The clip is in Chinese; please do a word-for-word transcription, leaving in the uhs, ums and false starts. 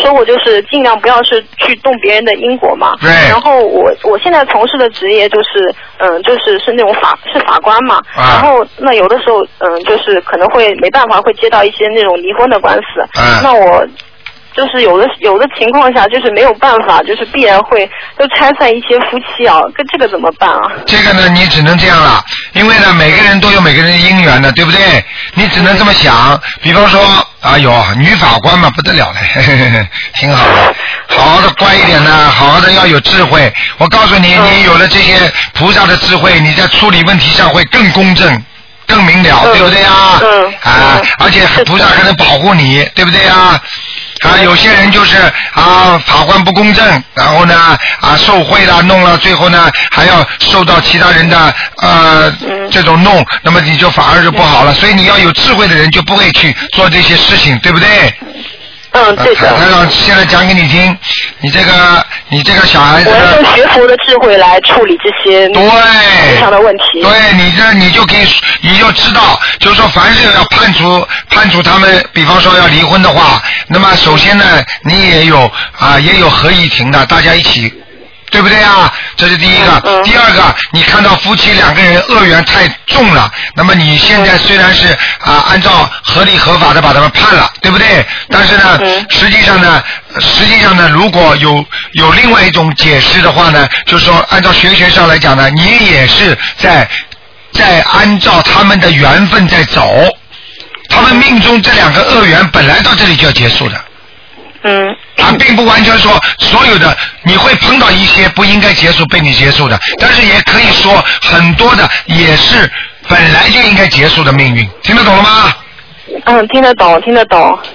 说过，就是尽量不要是去动别人的因果嘛。 对。 然后我我现在从事的职业就是嗯，就是是那种法是法官嘛。啊。然后那有的时候嗯，就是可能会没办法会接到一些那种离婚的官司。啊。那我。就是有的有的情况下，就是没有办法，就是必然会都拆散一些夫妻啊，跟这个怎么办啊？ 这个呢，你只能这样了，因为呢，每个人都有每个人的姻缘的，对不对？你只能这么想。比方说，哎呦，女法官嘛，不得了嘞，嘿嘿嘿，挺好的，好好的乖一点呢，好好的要有智慧。我告诉你，你有了这些菩萨的智慧，你在处理问题上会更公正。更明了，嗯、对不对啊？嗯。啊，嗯、而且菩萨还能保护你，对不对啊？啊，有些人就是啊，法官不公正，然后呢啊受贿了，弄了，最后呢还要受到其他人的呃、嗯、这种弄，那么你就反而就不好了。所以你要有智慧的人就不会去做这些事情，对不对？ 嗯，对的。 台长现在讲给你听，你这个你这个小孩子， 我要用学佛的智慧来处理这些对非常的问题。 对，你这你就可以，你就知道，就是说，凡是要判处判处他们，比方说要离婚的话，那么首先呢，你也有啊，也有合议庭的，大家一起。对不对啊？这是第一个。嗯、第二个，你看到夫妻两个人恶缘太重了，那么你现在虽然是啊按照合理合法的把他们判了，对不对？但是呢，嗯、实际上呢，实际上呢，如果有有另外一种解释的话呢，就是说按照学学上来讲呢，你也是在在按照他们的缘分在走，他们命中这两个恶缘本来到这里就要结束的。 嗯。 啊，并不完全说所有的你会碰到一些不应该结束被你结束的，但是也可以说很多的也是本来就应该结束的命运，听得懂了吗？ 嗯，听得懂，听得懂。